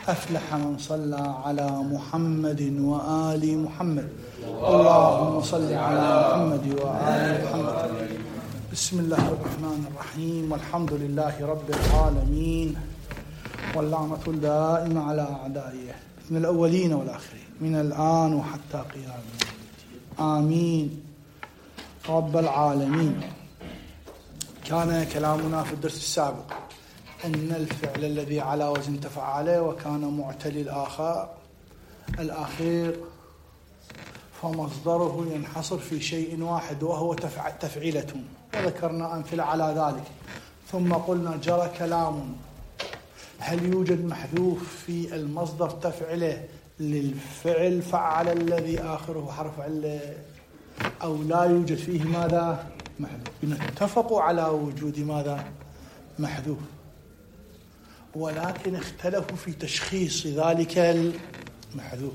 أفلح من صلى على محمد وآل محمد. اللهم صل على محمد وآل محمد. بسم الله الرحمن الرحيم، والحمد لله رب العالمين، واللعنة الدائمة على أعدائه من الأولين والآخرين من الآن وحتى قيام الدين. آمين رب العالمين. كان كلامنا في الدرس السابق أن الفعل الذي على وزن تفعله وكان معتلي الأخير فمصدره ينحصر في شيء واحد وهو تفعيلة، وذكرنا أمثلة على ذلك. ثم قلنا جرى كلام هل يوجد محذوف في المصدر تفعله للفعل فعل الذي آخره حرف علة أو لا يوجد فيه ماذا محذوف. اتفقوا على وجود ماذا محذوف، ولكن اختلفوا في تشخيص ذلك المحذوف.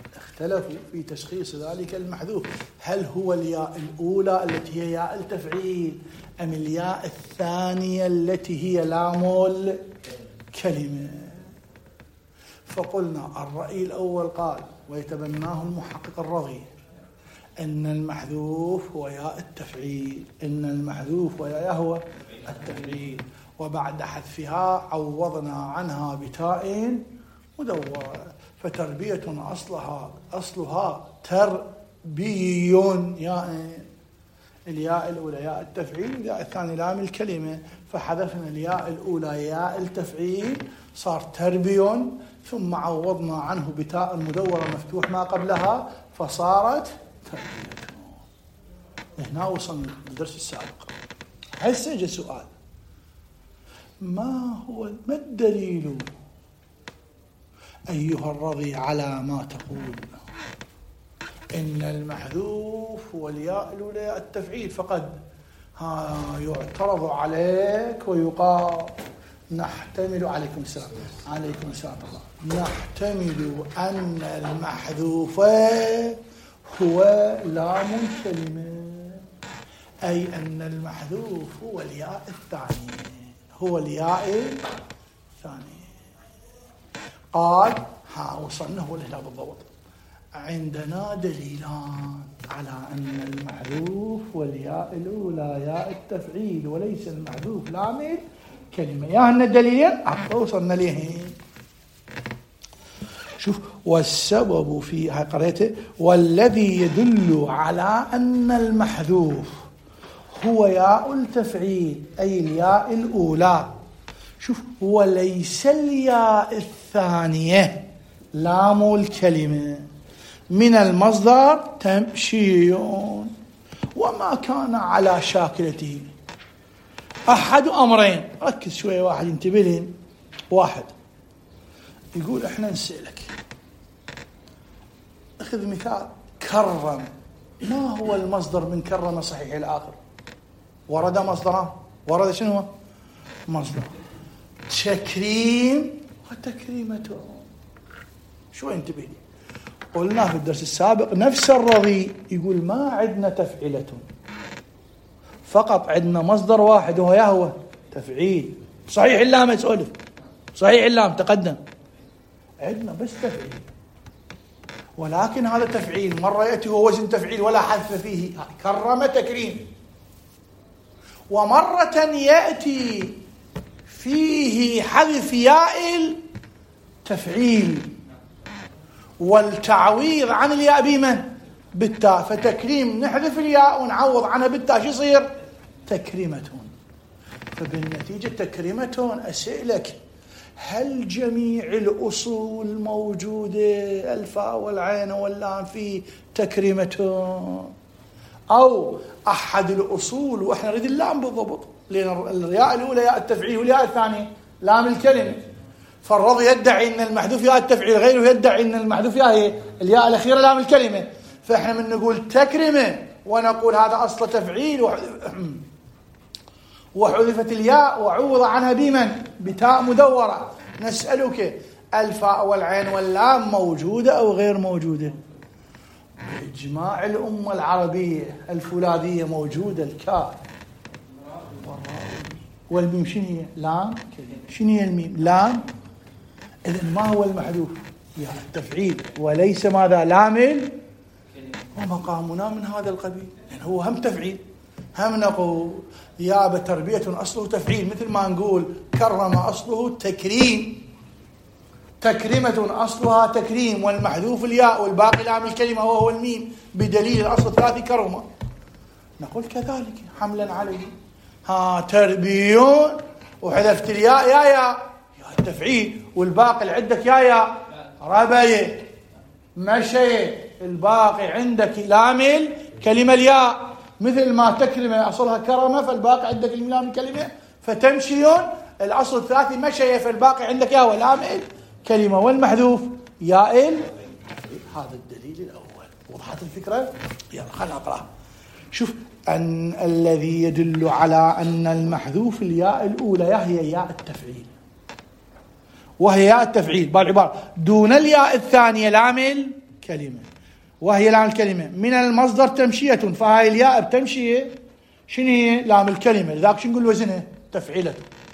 هل هو الياء الأولى التي هي ياء التفعيل أم الياء الثانية التي هي لام الكلمة؟ فقلنا الرأي الأول قال ويتبناه المحقق الرضي أن المحذوف هو ياء التفعيل، وبعد حذفها عوضنا عنها بتاء مدورة، فتربية أصلها تربي، يعني الياء الأولى ياء التفعيل، الياء الثانية لام الكلمة، فحذفنا الياء الأولى ياء التفعيل صار تربي، ثم عوضنا عنه بتاء المدورة مفتوح ما قبلها فصارت تربية. هنا وصلنا للدرس السابق. هسه جاء سؤال، ما الدليل أيها الرضي على ما تقول إن المحذوف هو الياء الأولى التفعيل فقد يعترض عليك ويقال نحتمل عليكم السلام الله، نحتمل أن المحذوف هو لام الكلمة، أي أن المحذوف هو الياء الثاني. قال وصلنا هو الهلا بالضبط. عندنا دليلان على أن المحذوف والياء الأولى ياء التفعيل وليس المحذوف لام الكلمة. ياهن الدليلين وصلنا ليه. شوف، والسبب في قريته والذي يدل على أن المحذوف هو ياء التفعيل أي الياء الأولى، شوف، وليس الياء الثانية لام الكلمة من المصدر تمشي، وما كان على شاكلته أحد أمرين. ركز شوية، واحد ينتبه لهم. واحد يقول احنا نسألك، اخذ مثال كرم، ما هو المصدر من كرم صحيح الآخر؟ ورد مصدران، ورد شنو مصدر؟ تكريم وتكريمته. شو انتبه لي؟ قلنا في الدرس السابق نفس الرضي يقول ما عندنا تفعيلة، فقط عندنا مصدر واحد وهو تفعيل. صحيح اللام يسولف، صحيح اللام تقدم، عندنا بس تفعيل، ولكن هذا تفعيل مرة يأتي هو وزن تفعيل ولا حذف فيه كرم تكريم، ومرة يأتي فيه حذف ياء التفعيل والتعويض عن الياء بمن؟ بالتاء، فتكريم نحذف الياء ونعوض عنها بالتاء، شو يصير؟ تكريمة. فبالنتيجة تكريمة. أسألك، هل جميع الأصول موجودة الفاء والعين واللام في تكريمة، أو أحد الأصول وإحنا نريد اللام بالضبط، لأن الياء الأولى ياء التفعيل والياء الثانية لام الكلمة، فالرضي يدعي أن المحذوف ياء التفعيل، غيره يدعي أن المحذوف ياء الياء الأخيرة لام الكلمة. فإحنا من نقول تكرمة ونقول هذا أصل تفعيل وحذفت الياء وعوض عنها بمن؟ بتاء مدورة. نسألك، الفاء والعين واللام موجودة أو غير موجودة؟ بإجماع الأمة العربية الفولاذية موجودة، الكاف والميم شنو هي؟ لام. شنو هي الميم؟ لام. إذن ما هو المحذوف؟ ياء التفعيل وليس ماذا؟ لام. ومقامنا من هذا القبيل، يعني هو هم تفعيل هم نقول ياب تربية أصله تفعيل، مثل ما نقول كرم أصله تكريم، تكريمة أصلها تكريم، والمحذوف الياء والباقي لام الكلمة وهو الميم بدليل الأصل الثلاثي كرمة. نقول كذلك حملا عليه تربيون وحذفت الياء يا التفعيل، والباقي اللي عندك يا ربي مشي، الباقي عندك لام الكلمة الياء، مثل ما تكرمة أصلها كرمة فالباقي عندك لام الكلمة، فتمشيون الأصل الثلاثي مشي فالباقي عندك يا ولام الكلمة، والمحذوف ياء. هذا الدليل الأول. وضحت الفكرة؟ يلا خلنا نقرأ. شوف أن الذي يدل على أن المحذوف الياء الأولى هي ياء التفعيل، وهي ياء التفعيل بالعبارة دون الياء الثانية لام الكلمة، وهي لام الكلمة من المصدر تمشية، فهاي الياء بتمشية شنو هي؟ لام الكلمة، لذلك شنو نقول وزنها؟ تفعيلة.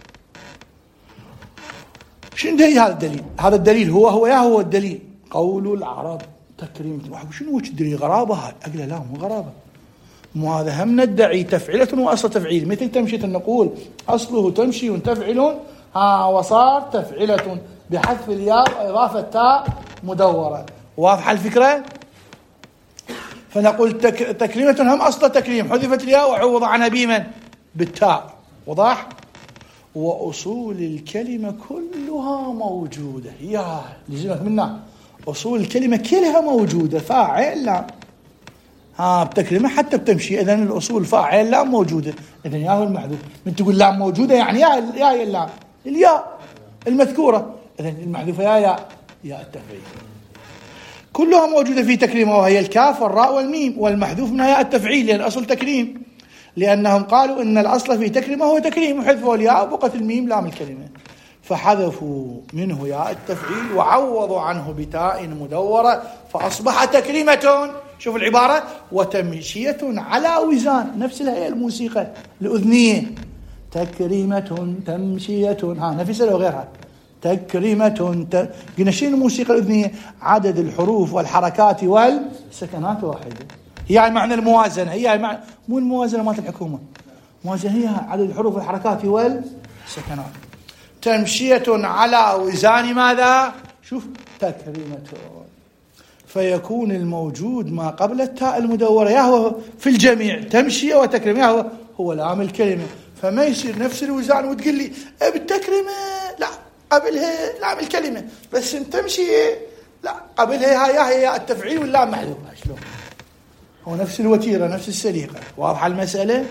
شنو هي هذا الدليل؟ هذا الدليل هو الدليل قول العرب تكريم. شنو الدليل؟ غرابة هاي؟ أقول لا مو غرابة، مو هذا هم ندعي تفعيلة وأصل تفعيل، مثل تمشية نقول أصله تمشي وتفعل وصار تفعيلة بحذف الياء وإضافة تاء مدورة. واضحة الفكرة؟ فنقول تكريمة هم أصل تكريم، حذفت الياء وعوض عنها بمن؟ بالتاء. وضح؟ وأصول الكلمة كلها موجودة، لزمك منا أصول الكلمة كلها موجودة، فاعل لام بتكريمة حتى بتمشي، إذن الأصول فاعل لام موجودة، إذن يا هو المحذوف. من تقول لام موجودة يعني يا اللام الياء المذكورة، إذن المحذوفة يا التفعيل كلها موجودة في تكريمة، وهي الكاف والراء والميم، والمحذوف منها ياء التفعيل لأن أصل تكريم، لأنهم قالوا إن الأصل في تكريمة هو تكريم، وحذفوا الياء وبقت الميم لام الكلمة، فحذفوا منه ياء التفعيل وعوضوا عنه بتاء مدورة فأصبح تكريمة. شوف العبارة وتمشية على وزان، نفس الهيئة الموسيقى الأذنية، تكريمة تمشية نفسها لو غيرها تكريمة. قلنا شنو الموسيقى الأذنية؟ عدد الحروف والحركات والسكنات واحدة، هي معنى الموازنة، هي معنى مو الموازنة مالت الحكومة، الموازنة هي عدد الحروف والحركات والسكنات. تمشية على وزان ماذا؟ شوف تكريمة، فيكون الموجود ما قبل التاء المدورة يهو في الجميع تمشية وتكريمة هو لام الكلمة، فما يصير نفس الوزان وتقول لي بالتكريمة لا قبلها لام الكلمة، بس تمشي لا قبلها هي التفعيل واللام محذوف. شلون؟ هو نفس الوتيرة نفس السليقة. واضحة المسألة؟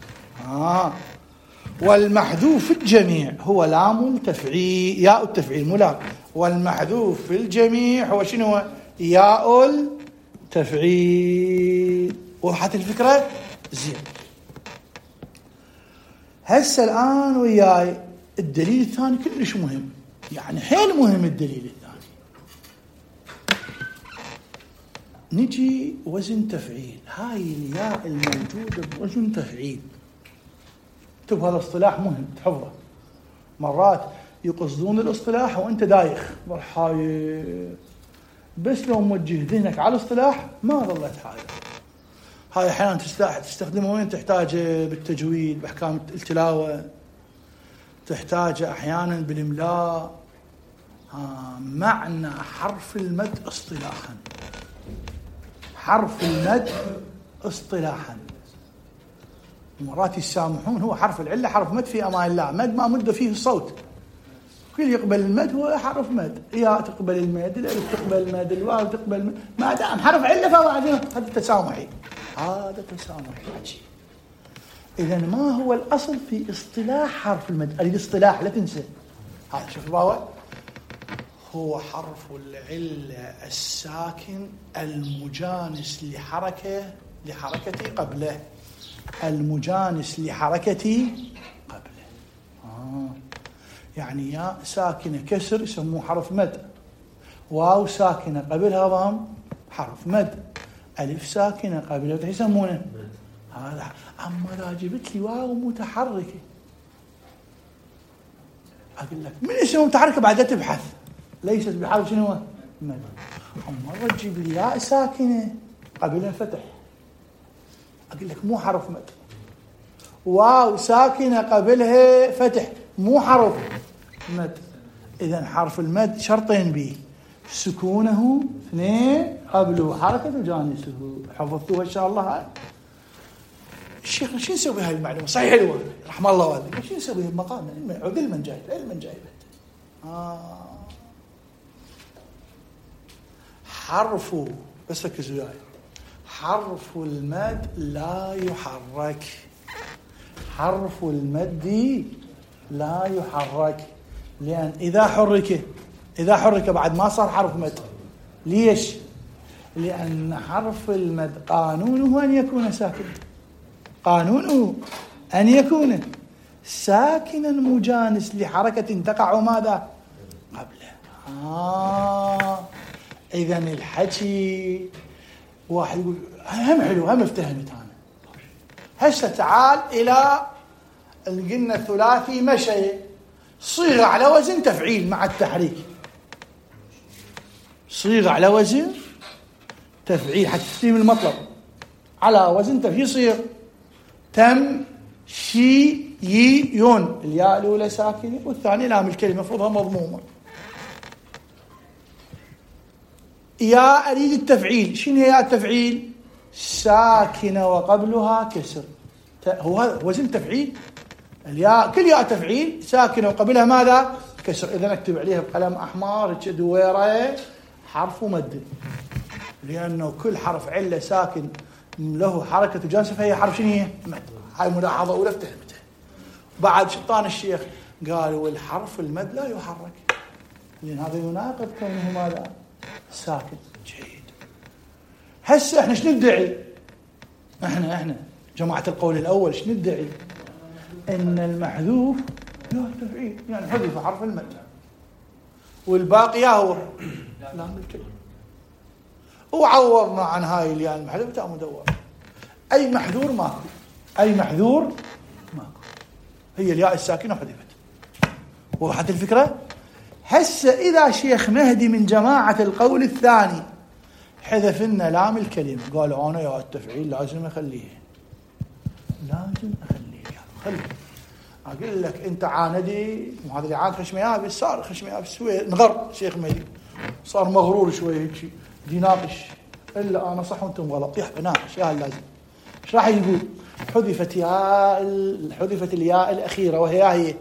والمحذوف في الجميع هو لام التفعيل، ياء التفعيل ملام، والمحذوف في الجميع هو شنو؟ ياء التفعيل. وضحت الفكرة؟ زين. هسه الآن وياي الدليل الثاني كلش مهم، يعني حيل مهم الدليل الثاني. نجي وزن تفعيل، هاي الياء الموجودة بوزن تفعيل، اكتب هذا الاصطلاح مهم تحفظه، مرات يقصدون الاصطلاح وانت دايخ مرحاية، بس لو موجه ذهنك على الاصطلاح ما ظلت حاجة. هاي احيانا تستخدمه وين تحتاج؟ بالتجويد، باحكام التلاوة، تحتاج احيانا بالاملاء. معنى حرف المد اصطلاحا، حرف المد اصطلاحا، مرات يسامحون هو حرف العلة حرف مد في امان الله، مد ما مد فيه الصوت، كل يقبل المد هو حرف مد، يا تقبل المد، الالف تقبل المد، الواو تقبل المد، ما دام حرف عله فهو هذا تسامحي، هذا تسامحي. اذا ما هو الاصل في اصطلاح حرف المد؟ الاصطلاح لا تنسى، هذا شوف الواو هو حرف العله الساكن المجانس لحركتي قبله، المجانس لحركتي قبله. يعني يا ساكنة كسر يسموه حرف مد، واو ساكنة قبلها ضم حرف مد، ألف ساكنة قبلها يسمونه هذا. أما إذا جبت لي واو متحركة أقول لك من اسمه متحركة بعدها تبحث، ليست بحرف شنو مد. مرة تجيب لي ياء ساكنة قبلها فتح، أقول لك مو حرف مد. واو ساكنة قبلها فتح، مو حرف مد. إذن حرف المد شرطين به: سكونه، اثنين قبله حركة جانسه. حفظتوها إن شاء الله هاي؟ الشيخ شو نسوي بهاي المعلومة؟ صحيح حلوة رحم الله والديك، شو نسوي بمقام علما جاي حرف، بس ركزوا وياي، حرف المد لا يحرك. حرف المد لا يحرك، لأن إذا حرك بعد ما صار حرف مد. ليش؟ لأن حرف المد قانونه أن يكون ساكنا، قانونه أن يكون ساكنا مجانس لحركة تقع ماذا قبله. إذن الحكي واحد يقول هم حلو، هم افتهمت أنا. هسه تعال إلى قلنا الثلاثي مشي، صيغة على وزن تفعيل مع التحريك، صيغة على وزن تفعيل حتى تستلم المطلب، على وزن تفعيل يصير تمشيون، الياء الأولى ساكنة والثانية لام الكلمة مفروضها مضمومة. يا أريد التفعيل، شنو هي التفعيل؟ ساكنة وقبلها كسر، هو هذا وزن تفعيل. الياء كل ياء تفعيل ساكنة وقبلها ماذا؟ كسر. إذا نكتب عليها بقلم أحمر دويرة حرف مد، لأنه كل حرف علة ساكن له حركة جانسة فهي حرف شنو هي؟ مد. هاي ملاحظة أولى افتهمتها. بعد شطان الشيخ قالوا الحرف المد لا يحرك، لأن هذا يناقض كونه ماذا؟ ساكن. جيد. هسه احنا شنو ندعي؟ احنا جماعة القول الأول شنو ندعي؟ ان المحذوف لا تفعيل، يعني حذف حرف المد والباقي هو لام الكلمة، وعوضنا عن هاي الياء المحذوف تاء مدور. اي محذور ماكو، اي محذور ماكو، هي الياء الساكنة حذفت. وضحت الفكرة؟ هسه إذا شيخ مهدي من جماعة القول الثاني حذف لنا لام الكلمة، قال أنا يا التفعيل لازم أخليه، لازم أخليه، خليه. أقول لك أنت عاندي، وهذا اللي عاد خشم يابس، صار خشم يابس شوي نغر شيخ مهدي، صار مغرور شوي هيك دي ناقش، إلا أنا صح وأنتم غلط، يحب ناقش يا لازم. إيش راح يقول؟ حذفت الياء الأخيرة وهي هي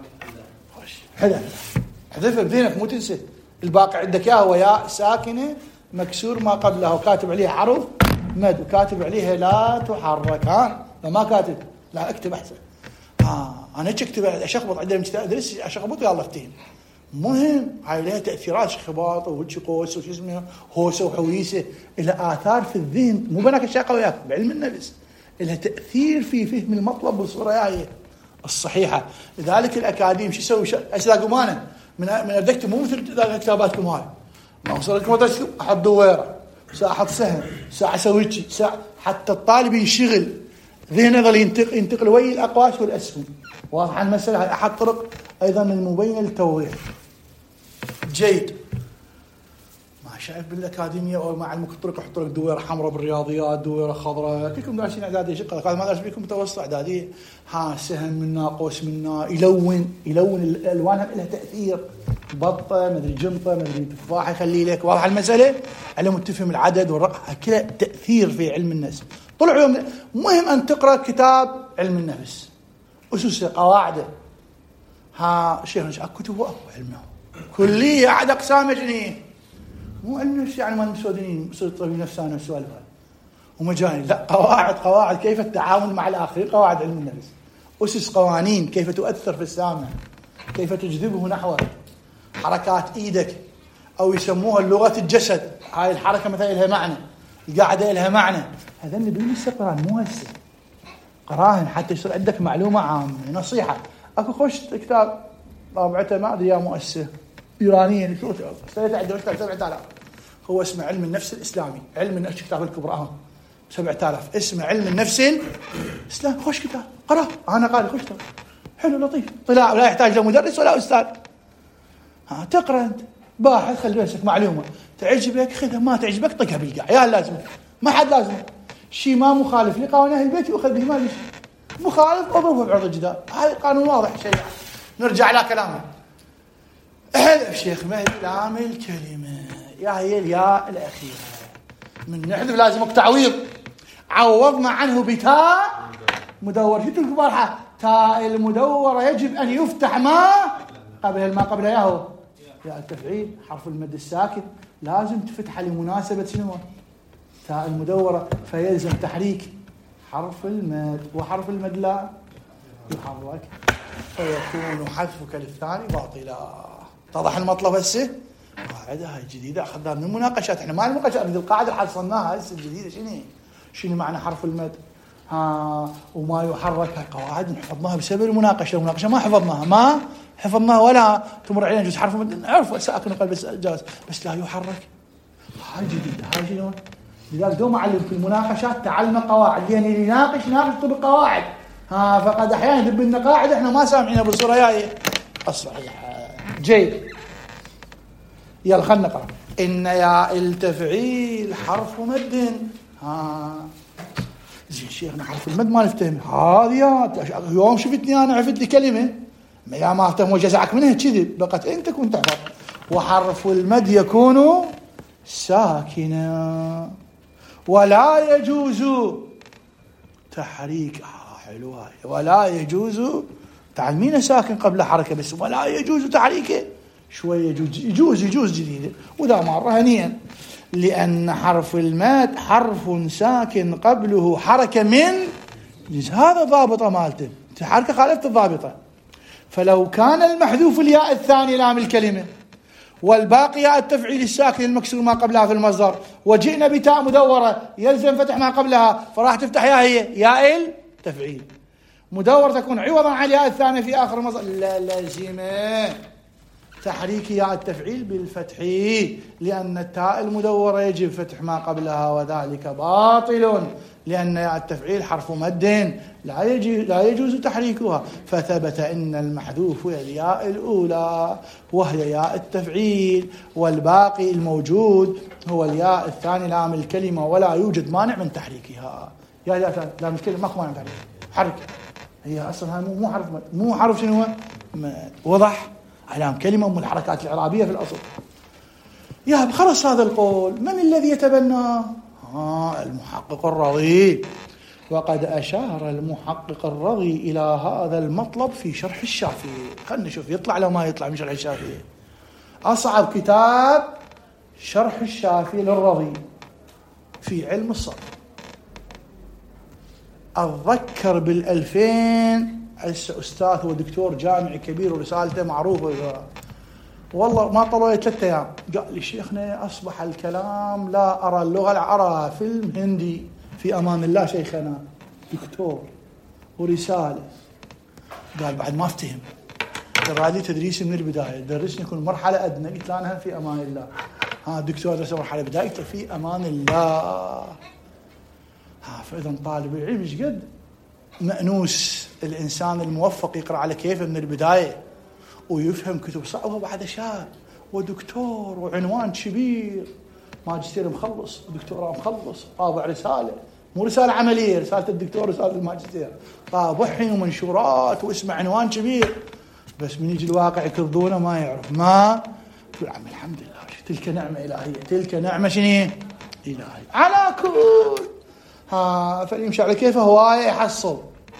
حذفها بذهنك مو تنسى. الباقي عندك يا هو ياء ساكنة مكسور ما قبلها وكاتب عليها حرف مد وكاتب عليها لا تحرك. ما كاتب، لا اكتب احسن. انا اكتب اشخبط عندما ادرس اشخبط يلا افتهم. مهم هاي لها تاثيرات، خباط ووجه قوس وش اسمه هوسه وحويسه، لها اثار في الذهن، مو بناك اشياء قويه بعلم النفس، لها تاثير في فهم المطلب بالصوره هاي الصحيحه. لذلك الاكاديم شو يسوي؟ اشلاقوا مانا من ادكتب مو مثل كتاباتكم هاي، ما وصل لكم مدرسة احط دويره، ساعه احط سهم، ساعه اسوي شيء، ساعه حتى الطالب ينشغل ذهنه يظل ينتقل ويا الاقواس والاسهم. واضح المساله؟ هاي احد طرق ايضا المبينه للتوضيح. جيد. ما شايف بالاكاديميه او معلمك الطرق يحط لك دويره حمراء بالرياضيات، دويره خضراء، كلكم دارسين اعداديه شقه، قال ما دارس بيكم متوسط اعداديه. سهم منا قوس منا، يلون الالوان لها تاثير، بطه مدري جنطه مدري تفاحه يخلي لك. واضح المساله؟ علم تفهم العدد والرقم، كله تاثير في علم النفس. طلع يوم مهم ان تقرا كتاب علم النفس اسس قواعده. شيخ كتب اكو علمه كليه احد اقسام جنيه، مو علم نفس يعني ما مسودين صير طبيب نفساني والسوالف ومجاني، لا، قواعد كيف التعامل مع الاخرين، قواعد علم النفس، اسس قوانين كيف تؤثر في السامع، كيف تجذبه نحوك، حركات ايدك او يسموها لغه الجسد، هاي الحركه مثلا لها معنى، القاعده لها معنى. هذا اللي بيقول القرآن مو هسه، قراهن حتى يصير عندك معلومه عامه. نصيحه، اكو خوش كتاب طابعته ما ادري يا مؤسسه ايرانيه شو اشتريته عنده 7000، هو اسمه علم النفس الاسلامي، علم النفس، كتاب الكبرى 7000، اسمه علم النفس الاسلامي. خوش كتاب، قرأ، انا قاري، خوش كتاب حلو لطيف، طلع لا يحتاج لا مدرس ولا استاذ. تقرا انت باحث خلي بنفسك معلومة تعجبك خذها، ما تعجبك طقها بالقاع، يا لازم ما حد لازم. شيء ما مخالف لقانون أهل البيت يؤخذ به، ما مخالف اضربه بعرض الجدار، هذا قانون واضح شيء. نرجع على كلامه. الشيخ مهدي لام الكلمة يا هي الياء الأخيرة من نحذف لازمك تعويض، عوضنا عنه بتاء مدور. شو تقول البارحة؟ تاء المدورة يجب أن يفتح ما قبلها ياهو ياء التفعيل، حرف المد الساكن لازم تفتح لمناسبة شنو؟ تاء المدورة، فيلزم تحريك حرف المد، وحرف المد لا يحرك فيكون حذفك للثاني باطلا. اتضح المطلب هسه؟ قاعدة هاي جديدة أخذناها من المناقشات، احنا ما المناقشات من القاعدة اللي حصلناها هسه الجديدة. شنو معنى حرف المد؟ وما يحرك، هاي قواعد حفظناها بسبب المناقشة ما حفظناها ولا تمر علينا جزء حرف المد نعرف ساكن وقلب جاز، بس لا يحرك. هاي جديدة، هاي شنو؟ لذلك دوم أعلم في المناقشات تعلم قواعد، يعني اللي يناقش طبق قواعد. فقد أحيانا يدب لنا قاعدة احنا ما سامعينها بالصورة جاية الصحيحة. جيد، يلا خلنا نقرأ. إن ياء التفعيل حرف مد. زين شيخنا حرف المد ما نفتهم، هذه يوم شفتني أنا عرفت لي كلمة يا ما اهتم وجزعك منها كذب، بقت أنت كنت تحفظ. وحرف المد يكون ساكنا ولا يجوز تحريك. حلوة، ولا يجوز تعلمين ساكن قبل حركة بس، ولا يجوز تحريكه شوية يجوز جديدة، وذا مرة هنيا، لأن حرف المد حرف ساكن قبله حركة من جنس، هذا ضابطة مالته، حركة خالفت الضابطة. فلو كان المحذوف الياء الثاني لام الكلمة والباقي ياء التفعيل الساكن المكسور ما قبلها في المصدر، وجئنا بتاء مدورة يلزم فتح ما قبلها، فراح تفتح يا هي ياء التفعيل مدورة تكون عوضا عن الياء الثانية في آخر المصدر، لا لازم تحريك ياء التفعيل بالفتح، لأن التاء المدورة يجب فتح ما قبلها، وذلك باطل لأن ياء التفعيل حرف مد لا يجوز تحريكها. فثبت أن المحذوف هي الياء الأولى وهي ياء التفعيل، والباقي الموجود هو الياء الثاني لام الكلمة، ولا يوجد مانع من تحريكها. يا لام الكلمة ماكو مانع من تحريكها، حرك هي أصلا مو حرف مد، مو حرف شنو وضح علام كلمة من الحركات الإعرابية في الأصل. يا خلص هذا القول من الذي يتبناه؟ المحقق الرضي. وقد أشار المحقق الرضي إلى هذا المطلب في شرح الشافعي. خلنا نشوف يطلع لو ما يطلع من شرح الشافعي. أصعب كتاب شرح الشافعي للرضي في علم الصرف. أتذكر بال2000 أستاذ ودكتور جامعي كبير ورسالته معروفة، والله ما طلعت 3 أيام قال لي شيخنا أصبح الكلام لا أرى اللغة أرى فيلم هندي. في أمان الله شيخنا دكتور ورسالة، قال بعد ما افتهم درالي تدريسي من البداية، درسني يكون مرحلة أدنى. قلت له أنا في أمان الله. دكتور درس مرحلة بداية في أمان الله. فإذا طالب العلم ايش قد مأنوس الإنسان الموفق يقرأ على كيفه من البداية ويفهم كتب صعبة بعد شاب ودكتور وعنوان كبير، ماجستير مخلص ودكتوراه مخلص، طابع رسالة مو رسالة عملية، رسالة الدكتور رسالة الماجستير، طابعين ومنشورات واسمه عنوان كبير، بس من يجي الواقع يكذبونه ما يعرف ما يقول عم الحمد لله تلك نعمة إلهية، تلك نعمة شنو إلهية على كل فليمشي على كيفه هواية يحصل.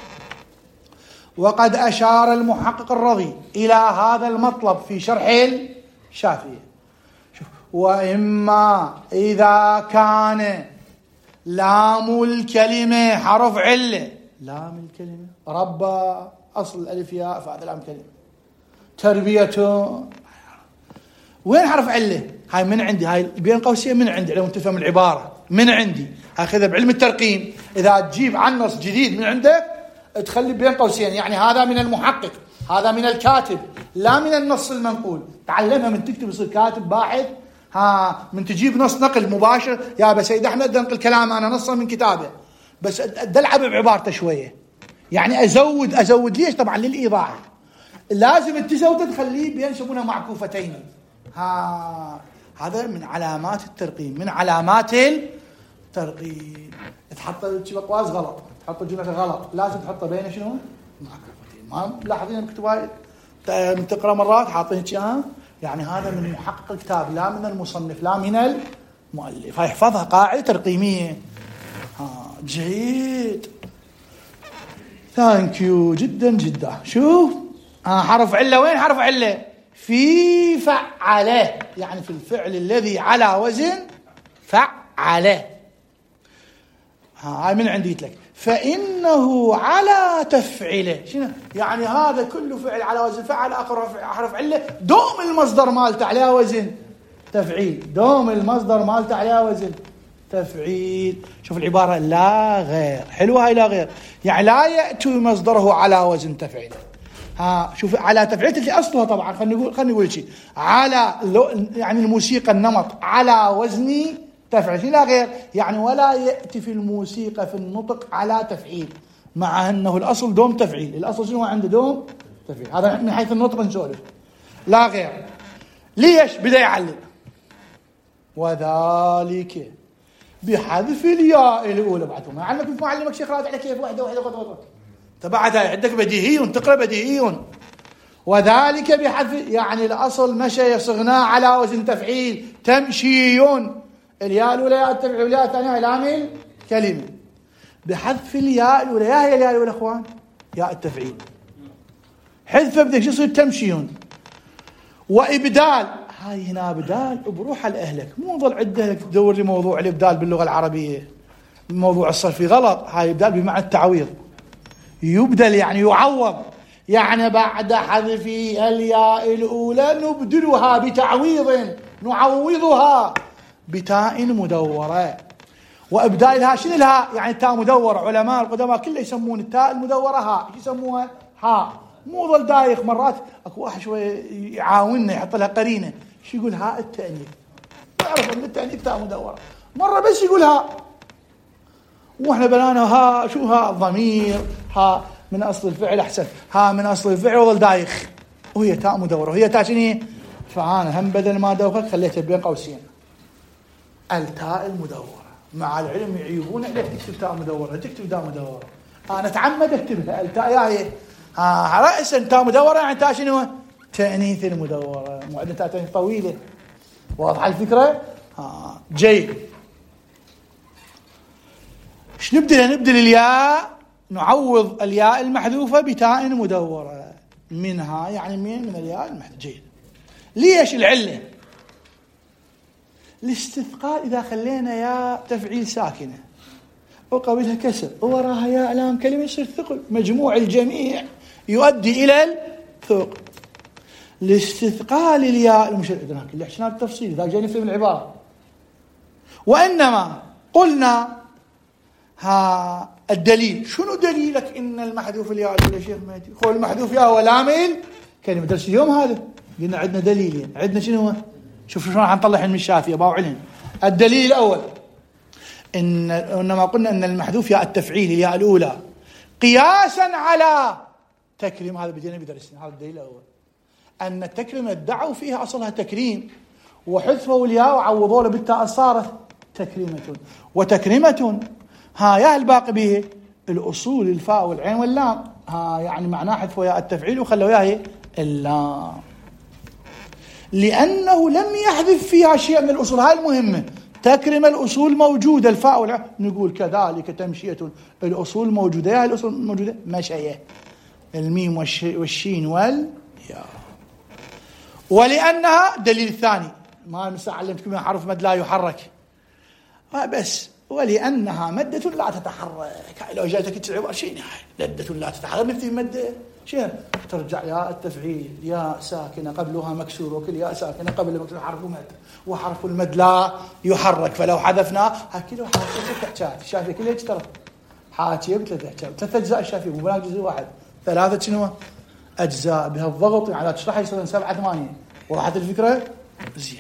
وقد أشار المحقق الرضي إلى هذا المطلب في شرح الشافعي. وإما إذا كان لام الكلمة حرف علة، لام الكلمة ربا أصل الألف ياء فهذا لام كلمة، تربيته وين حرف علة؟ هاي من عندي، هاي بين قوسين من عندي لو تفهم العبارة من عندي، هاخذها بعلم الترقيم. إذا تجيب عن نص جديد من عندك تخلي بين قوسين، يعني هذا من المحقق هذا من الكاتب لا من النص المنقول. تعلمها من تكتب يصير كاتب باحث، من تجيب نص نقل مباشر يا ابا سيد احمد نقل كلام انا نصا من كتابه، بس ادلعب بعبارته شويه، يعني ازود ليش؟ طبعا للايضاح لازم التزود تخليه بين يسمونها معكوفتين. هذا من علامات الترقيم، من علامات الترقيم. تحط البقواز غلط، تحط الجملة غلط، لازم تحطه بين شنو؟ معكفتين. ما لاحظين مكتوب هاي من تقرأ مرات حاطين اياها؟ يعني هذا من محقق الكتاب لا من المصنف لا من المؤلف. هاي احفظها قاعدة ترقيمية. جيد، ثانك يو جدا جدا. شوف حرف علة، وين حرف علة؟ في فعله، يعني في الفعل الذي على وزن فعله. هاي من عندي لك فإنه على تفعله. شنو يعني؟ هذا كله فعل على وزن فعل، آخر حرف علة، دوم المصدر مالته على وزن تفعيل، دوم المصدر مالته على وزن تفعيل. شوف العبارة، لا غير. حلوة هاي، لا غير، يعني لا يأتي مصدره على وزن تفعيل. شوف على تفعيل اللي أصلها طبعا، خلينا نقول شيء على يعني الموسيقى النمط على وزن تفعيل، لا غير، يعني ولا يأتي في الموسيقى في النطق على تفعيل، مع أنه الأصل دوم تفعيل. الأصل شنو عنده؟ دوم تفعيل. هذا من حيث النطق نسولف، لا غير. ليش؟ بدأ يعلل، وذلك بحذف الياء الأولى. بعدهم علمك معلمك شيخ راد على كيف واحدة خطوة. تبعد عندك بديهي، تقرأ بديهي. وذلك بحذف، يعني الأصل مشى يصغناه على وزن تفعيل، تمشيون. الياء الأولى ياء التفعيل، والياء الثانية لام الكلمة. بحذف الياء الأولى، يا هي الياء الأولى أخوان؟ ياء التفعيل. حذف بدك شو يصير؟ تمشيون. وإبدال، هاي هنا بدال بروح لأهلك، مو ظل عندك تدور لي موضوع الإبدال باللغة العربية، موضوع الصرفي غلط. هاي إبدال بمعنى التعويض، يبدل يعني يعوض، يعني بعد حذف الياء الأولى نبدلها بتعويض، نعوضها بتاء مدورة. وإبدالها شنو الهاء؟ يعني التاء مدورة. علماء القدماء كله يسمون التاء المدورة هاء، يسموها هاء. مو ظل دايخ، مرات اكو واحد شويه يعاوننا يحط لها قرينه، شو يقول؟ هاء التأنيث. تعرف ان التأنيث تاء مدورة، مرة بس يقول هاء، واحنا بنانا ها شو ها ضمير، ها من اصل الفعل، احسن ها من اصل الفعل، وظل دايخ، وهي تاء مدورة، وهي تاء شنو؟ فانا هم بدل ما دوخك خليتها بين قوسين التاء المدورة. مع العلم يعيبون عليك تكتب تاء مدورة، تكتب تاء مدورة. انا اتعمد اكتبها التاء، يا هي رأسا تاء مدورة، يعني تاء شنو؟ تأنيث المدورة، مو عندنا تاء تأنيث طويلة. واضحة الفكرة؟ جيد. ايش نبدل؟ نبدل الياء، نعوض الياء المحذوفة بتاء مدورة منها، يعني من الياء المحذوفة. جيد. ليش العلة؟ الاستثقال، إذا خلينا ياء تفعيل ساكنة وقبلها كسر ووراها ياء لام كلمة يصير ثقل، مجموع الجميع يؤدي إلى الثقل. لاستثقال الياء المشددة، هناك اللي حشنا التفصيل إذا جاي نفهم العبارة. وإنما قلنا الدليل. شنو دليلك إن المحذوف الياء الأولى شيخ مهدي؟ خو المحذوف ياء هو لام كلمة. درس اليوم هذا قلنا عندنا دليلين. عندنا شنو؟ شوف شلون حنطلع من الشافعي باو علم. الدليل الأول إنما قلنا إن المحذوف ياء التفعيل الياء الأولى قياسا على تكريم. هذا بدينا بدرسنا، هذا الدليل الأول. أن التكريم ادعوا فيها أصلها تكريم، وحذفوا الياء وعوضوا له بالتاء صارت تكريمة. وتكريمة يا الباقي به الأصول الفاء والعين واللام، يعني معناه حذفوا ياء التفعيل وخلوا ياء اللام، لأنه لم يحذف فيها شيء من الأصول. هاي المهمة. تكرم الأصول موجودة، الفاء والعين، نقول كذلك تمشية الأصول موجودة. يا الأصول موجودة مشية، الميم والشين والياء. ولأنها دليل ثاني، ما علمتكم حرف مد لا يحرك بس. ولأنها مدة لا تتحرك. لو جاءتك تعبر شيء مدة لا تتحرك، مثل مدة شيء ترجع يا التفعيل يا ساكنة قبلها مكسور، وكل يا ساكنة قبل مكسور حرف مد، وحرف المد لا يحرك. فلو حذفناه هكذا حاكي الشافعي كله ترى حاكيه بثلاث احكام، ثلاث اجزاء الشافعي مو بلا جزء واحد، ثلاثة شنو اجزاء بها الضغط على تشرح يصير 7 8. وضحت الفكرة؟ زين.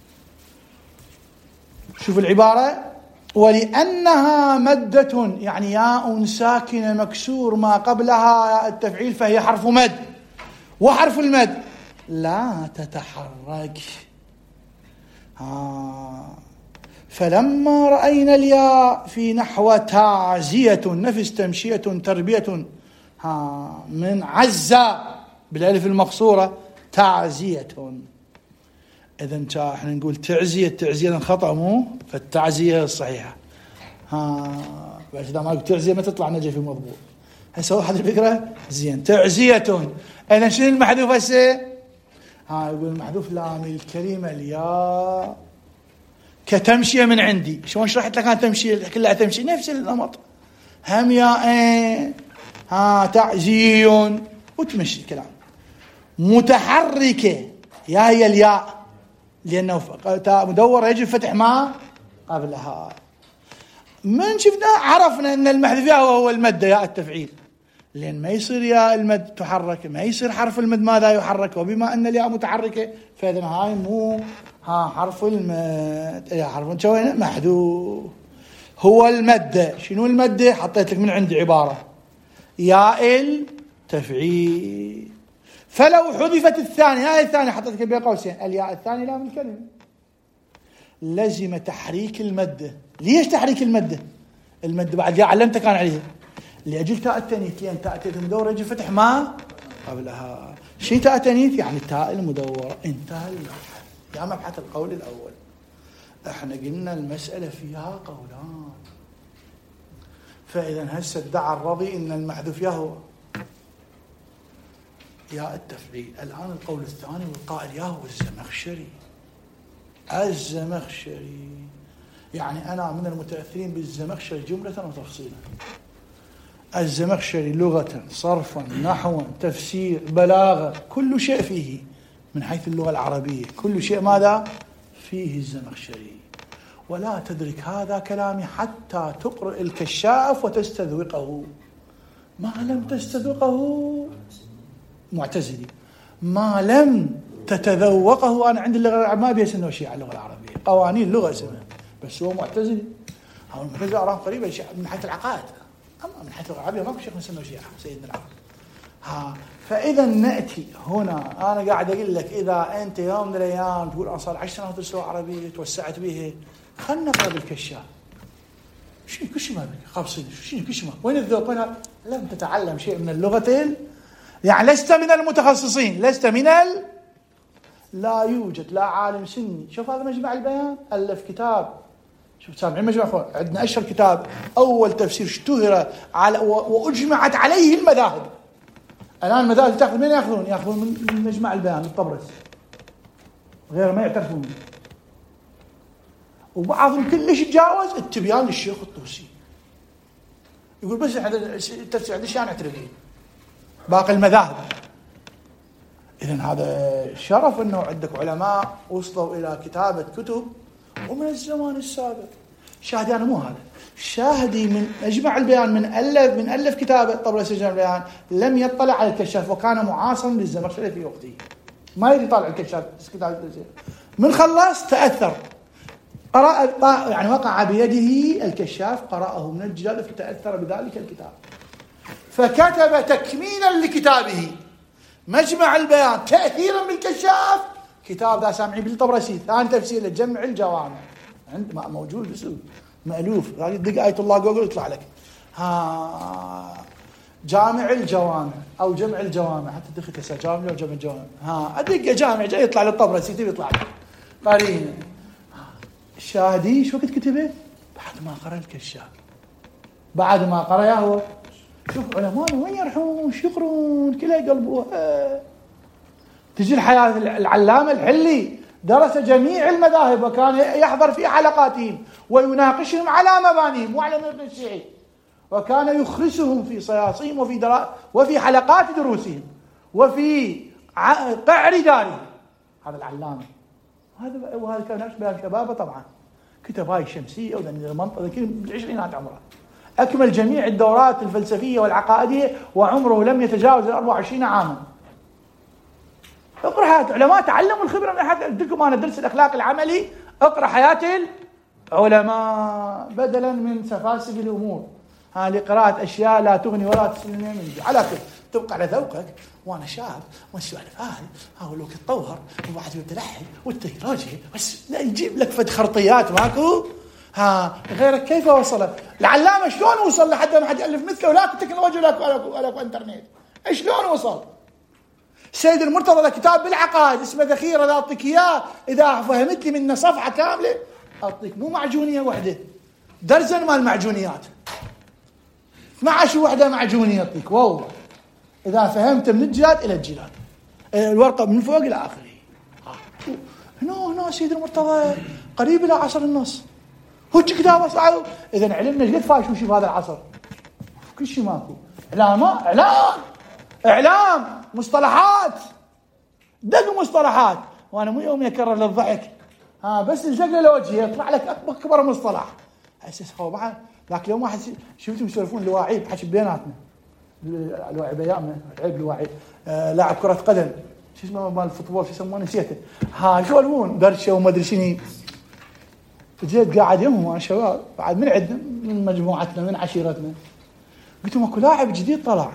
شوف العبارة. ولأنها مدة، يعني ياء ساكنة مكسور ما قبلها التفعيل، فهي حرف مد، وحرف المد لا تتحرك. فلما رأينا الياء في نحو تعزية نفس تمشية تربية من عزة بالألف المقصورة تعزية. إذن احنا نقول التعزية خطأ مو، فالتعزية الصحيحة. بس إذا ما قلت تعزية ما تطلع نجف مضبوط. هسه واحد الفكرة زين. تعزية أنا شنو المحذوف هسه؟ يقول المحذوف لام الكلمة الياء كتمشية من عندي. شلون شرحت لك؟ تمشية كلها تمشي نفس النمط، هم ياء تعزي وتمشي الكلام. متحركة يا هي الياء لأنه تاء مدورة يجب فتح ما قبلها. من شفنا عرفنا أن المحذوف ياء هو المد ياء التفعيل، لأن ما يصير ياء المد تحرك، ما يصير حرف المد ماذا يحرك، وبما أن الياء متحركة فإذن هاي مو حرف المد، يا حرف محذوف هو المد. شنو المد؟ حطيت لك من عندي عبارة ياء التفعيل. فلو حذفت الثانية، هاي الثانية حطيت لك بين قوسين الياء الثانية لا من الكلمة، لزم تحريك المد. ليش تحريك المد؟ المد بعد يا علمتك كان عليه لأجل تاء التانيث، لأن تاء التانيث المدورة يجي فتح ما قبلها. شيء تاء التانيث يعني التاء المدورة. انتهى المبحث. يا مبحث القول الأول. احنا قلنا المسألة فيها قولان، فإذا هسه ادعى الرضي إن المحذوف يا هو ياء التفعيل. الآن القول الثاني والقائل يا هو الزمخشري. يعني أنا من المتأثرين بالزمخشري جملة وتفصيلا. الزمخشري لغة صرفا نحوا تفسير بلاغة كل شيء فيه من حيث اللغة العربية، كل شيء ماذا فيه الزمخشري. ولا تدرك هذا كلامي حتى تقرأ الكشاف وتستذوقه. ما لم تستذوقه معتزلي، ما لم تتذوقه. أنا عندي اللغة ما بيها سنة وشيء على اللغة العربية، قوانين اللغة اسمها، بس هو معتزلي. هو المعتزلة أراهم قريبة من حيث العقائد، أما من حيث اللغة العربية ماكو شيخ من سنة وشيء سيدنا العرب. فإذا نأتي هنا، أنا قاعد أقول لك إذا أنت يوم من الأيام تقول أنا صار 10 سنوات أدرس لغة عربية توسعت به، خلنا نقرأ بالكشاف. شنو كشمة خابصين؟ شنو كشمة؟ وين الذوق؟ وين لم تتعلم شيء من اللغة يعني لست من المتخصصين، لست من لا يوجد لا عالم سني. شوف هذا مجمع البيان ألف كتاب، شوف سامعين مجمع أخوان، عندنا أشهر كتاب أول تفسير اشتهر على وأجمعت عليه المذاهب. الآن المذاهب تأخذ من يأخذون من مجمع البيان الطبرسي، غير ما يعترفون. وبعضهم كلش تجاوز التبيان للشيخ الطوسي، يقول بس هذا التفسير عندي شان اعترف به باقي المذاهب. إذن هذا شرف أنه عندك علماء وصلوا إلى كتابة كتب ومن الزمان السابق. شاهدي أنا مو هذا، شاهدي من مجمع البيان من ألف كتابة طبرسي مجمع البيان لم يطلع على الكشاف، وكان معاصرا للزمخشري في وقته، ما يريد يطالع الكشاف كتاب. من خلص تأثر، قرأ يعني وقع بيده الكشاف، قرأه من الجلال فتأثر بذلك الكتاب، فكتب تكميلا لكتابه مجمع البيان تأثيرا بالكشاف. كتاب ذا سامعين بالطبرسي ثاني تفسير لجمع الجوامع، عند موجود بسوء مألوف، دق آية الله جوجل يطلع لك جامع الجوامع أو جمع الجوامع، حتى دخلت تسأل جامع أو جمع الجوامع، أدق جامع جاي يطلع للطبرسي تبي يطلع لك قرين. الشاهدي شو وقت كتبه؟ بعد ما قرأ الكشاف، بعد ما قرأ يا هو. شوف علماء وين يرحون شو يقرون كلها يقلبوها. تجي الحياة العلامة الحلي درس جميع المذاهب وكان يحضر في حلقاتهم ويناقشهم على مبانيهم وعلى مبنى الشيعي، وكان يخرسهم في صياصيهم وفي حلقات دروسهم وفي قعر دارهم. هذا العلامة، وهذا كان أشبه شبابه طبعا، كتب هاي الشمسية والمنطقة كل بالعشرينات عمره، أكمل جميع الدورات الفلسفية والعقائدية وعمره لم يتجاوز 24 عاما. اقرأ حياة علماء تعلموا الخبرة من حياة. أدلكم أنا درس الأخلاق العملي، اقرأ حياة العلماء بدلا من سفاسف الأمور، لقراءة أشياء لا تغني ولا تسمن من على كل. تبقى على ذوقك. وانا شاب والسوالف هاي الوقت تطور وبعد يتلحي والتكنولوجيا بس لا يجيب لك فد خرطيات ماكو غيرك كيف وصل العلامه شلون وصل لحد ما حد يالف مثله ولا تكنولوجيا ولا انترنت شلون وصل. سيد المرتضى له كتاب بالعقائد اسمه ذخيره اذا اعطيك اياه اذا فهمت لي منه صفحه كامله اعطيك مو معجونيه واحده درزن مال معجونيات 12 وحده معجونيه يعطيك والله اذا فهمت من الجلاد الى الجلاد الورقه من فوق الى اخره. هنا سيد المرتضى قريب الى عصر النص هو كتابه صعب. اذا علمنا قد فاشوش في هذا العصر كل شيء ماكو اعلام مصطلحات دق مصطلحات. وانا مو يوم اكرر للضحك بس الزق لوجهي يطلع لك اكبر مصطلح اساس هو بعد ذاك اليوم واحد شفتهم يسولفون لواعيب حكي بيناتنا الواعي بيامنا عيب الواعي لاعب كره قدم شو اسمه مال الفوتبول شو يسمونه نسيته يسولفون برشه وما ادري شنو. جيت قاعد يومهم شباب بعد من عندنا من مجموعتنا من عشيرتنا قلت لهم اكو لاعب جديد طلع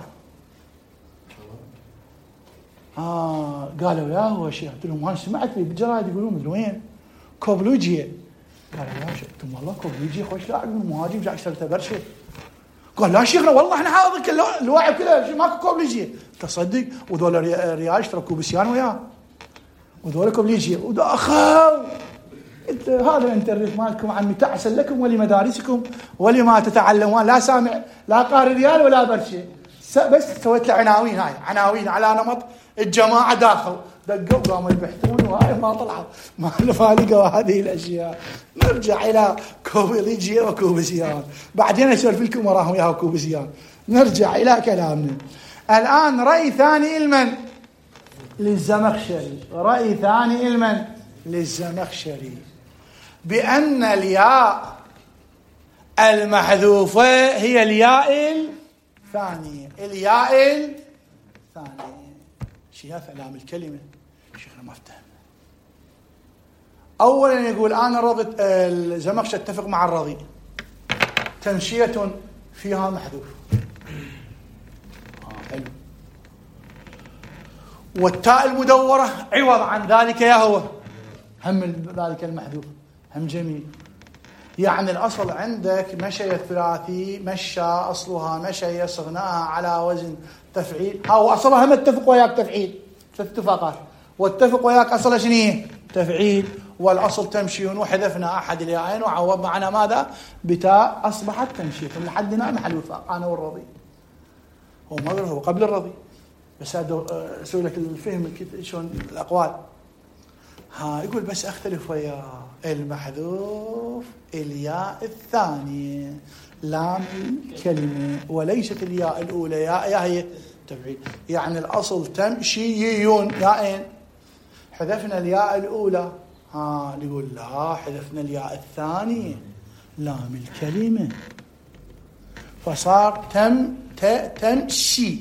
قالوا يا هو شيخ. قلت لهم انا سمعت بالجرايد يقولون من وين كوبلوجيا. قالوا يا شيخ. قلت والله كوبلوجيا خوش لاعب مهاجم جاي اشتريته برشه. قال لا شيخنا والله احنا حاضرك اللاعب كذا ماكو كوبلوجيا. تصدق وذول ريال اشتروا كوبسيان وياه وذول كوبلوجيا وداخل هذا الانترنت مالكم عمي تعسل لكم ولمدارسكم ولما تتعلمون لا سامع لا قارئ ريال ولا برشه بس سويت له عناوين هاي عناوين على نمط الجماعه داخل دقوا قاموا يبحثون وهاي ما طلعوا ما لقوا هذه الاشياء. نرجع الى كوبلوجيا وكوبسيان بعدين اسولف لكم وراهم يا كوبسيان. نرجع الى كلامنا الان. راي ثاني لمن؟ للزمخشري. راي ثاني لمن؟ للزمخشري بان الياء المحذوفه هي الياء الثانيه. الياء الثانيه شيء كلام الكلمه شيخنا ما افتهم. اولا يقول انا رضيت الزمخشري اتفق مع الرضي تمشيه فيها محذوف حلو والتاء المدوره عوض عن ذلك يا هو هم ذلك المحذوف هم جميل. يعني الأصل عندك مشي الثلاثي مشى أصلها مشي صغناها على وزن تفعيل أو أصلها هم اتفق وياك تفعيل ثلاث اتفاقات واتفق وياك أصلها شنيه تفعيل والأصل تمشي وحذفنا أحد الياءين وعوضنا عنها ماذا بتاء أصبحت تمشي لحدنا محل وفاق أنا والرضي هو ما هو قبل الرضي بس هذا أسوي لك الفهم شلون الأقوال. يقول بس أختلف ويا المحذوف الياء الثانية لام الكلمة وليست الياء الأولى يا هي تفعيل. يعني الأصل تمشيون ياءين حذفنا الياء الأولى نقول لا حذفنا الياء الثانية لام الكلمة فصار تمشي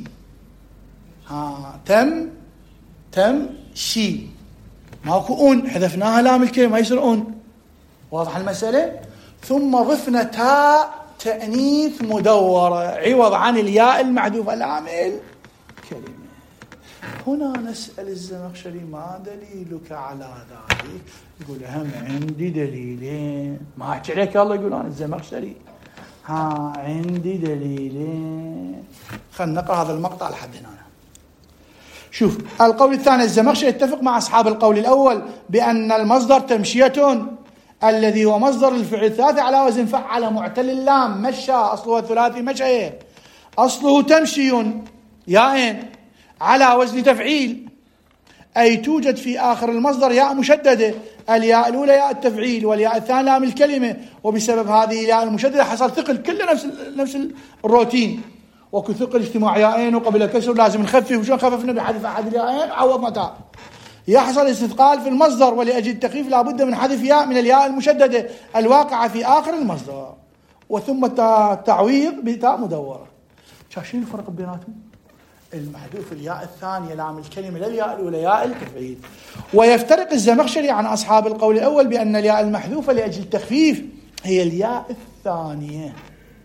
تمشي ماكو أون حذفناها لام الكلمة ما يصير أون. واضح المسألة. ثم ضفنا تاء تأنيث مدورة عوض عن الياء المحذوفة لام الكلمة. هنا نسأل الزمخشري ما دليلك على ذلك؟ يقول هم عندي دليلين. ما أحكي عليك الله يقول أنا الزمخشري عندي دليلين. خلنا نقرأ هذا المقطع لحد هنا. شوف القول الثاني الزمخشري يتفق مع أصحاب القول الأول بأن المصدر تمشية الذي هو مصدر الفعل الثلاثي على وزن فعل معتل اللام مشى أصله الثلاثي مشى أصله تمشي ياءين على وزن تفعيل أي توجد في آخر المصدر ياء مشددة الياء الأولى ياء التفعيل والياء الثانية لام الكلمة وبسبب هذه الياء المشددة حصل ثقل كله نفس الروتين وكو ثقل اجتماع ياءين وقبل الكسر لازم نخفف وشون خففنا بحذف أحد الياءين عوضنا تاء يحصل استثقال في المصدر ولأجل التخفيف لابد من حذف ياء من الياء المشددة الواقعة في آخر المصدر وثم التعويض بتاء مدورة. شايفين الفرق بيناتهم؟ المحذوف الياء الثانية لام الكلمة للياء الأولى ياء التفعيل. ويفترق الزمخشري عن أصحاب القول الأول بأن الياء المحذوفة لأجل التخفيف هي الياء الثانية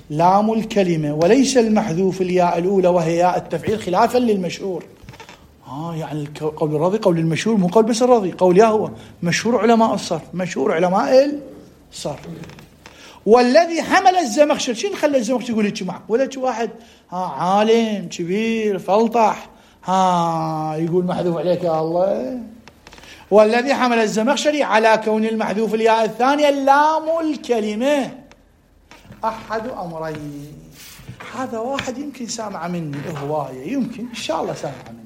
لام الكلمة وليس المحذوف الياء الأولى وهي ياء التفعيل خلافا للمشهور. يعني قول الرضي قول المشهور، مو قول بس الرضي، قول يا هو مشهور علماء الصرف، مشهور علماء الصرف. والذي حمل الزمخشري، شنو خلى الزمخشري يقول هيك معك؟ ولا واحد عالم كبير فلطح يقول محذوف عليك يا الله. والذي حمل الزمخشري على كون المحذوف الياء الثانية لام الكلمة أحد أمرين. هذا واحد يمكن سامع مني هواية، يمكن إن شاء الله سامع مني،